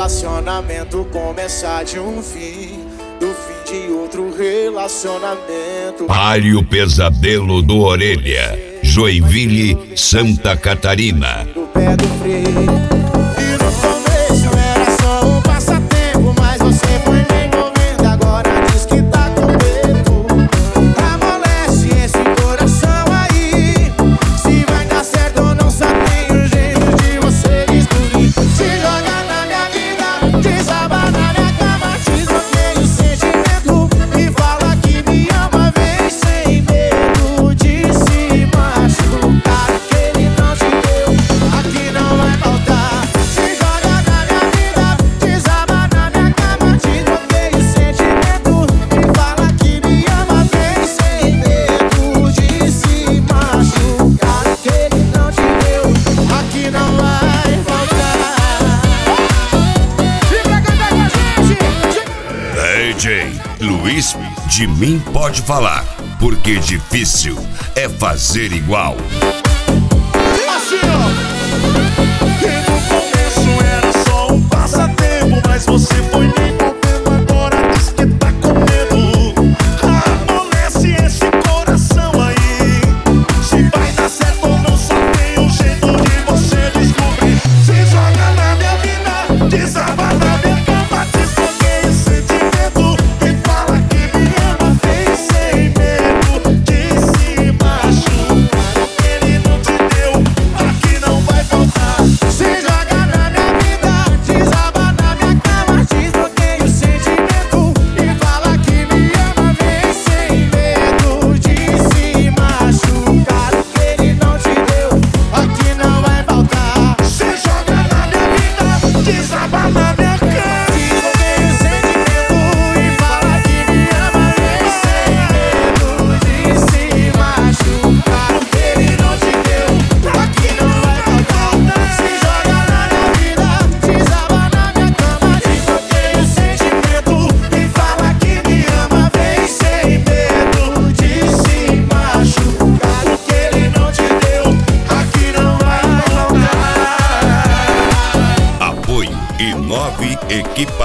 relacionamento começar de um fim, do fim de outro relacionamento. Pare o pesadelo do Orelha, Joinville, Santa Catarina. Do pé do freio. E no começo era só um passatempo, mas você foi me envolvendo, agora diz que tá com medo. Amolece esse coração aí, se vai dar certo ou não, só tem um jeito de você descobrir. Se joga na minha vida, desaba na minha cama, desbloqueia o sentimento e fala que me ama, vem sem medo de se machucar. Que ele não te deu, aqui não vai faltar. Se joga na minha vida, desaba na minha cama, desbloqueia o sentimento e fala que me ama, vem sem medo de se machucar. Que ele não te deu, aqui não vai faltar. E pra cantar com a gente, DJ Luiz, de mim pode falar, porque difícil é fazer igual. assim ó. E no começo era só um passatempo, mas você foi me envolvendo, agora diz que tá com medo. Amolece esse coração aí, se vai dar certo ou não, só tem um jeito de você descobrir. Se joga na minha vida, desaba na minha cama, desbloqueia o sentimento e fala que me ama, vem sem medo de se machucar. Ele não te deu, aqui não vai faltar. Se joga na minha vida, desaba na minha cama, desbloqueia o sentimento e fala que me ama, vem sem medo de se machucar. Ele não te deu, aqui não vai faltar. Se joga na minha vida, desaba na minha cama, desbloqueia o sentimento e fala que me ama, vem sem medo de se machucar. Ele não te deu, aqui não vai faltar. Se joga na minha vida, desaba na minha cama, desbloqueia o sentimento e fala que me ama, vem sem medo de se machucar. O que ele não te deu, aqui não vai faltar. Apoio e 9 equipamentos.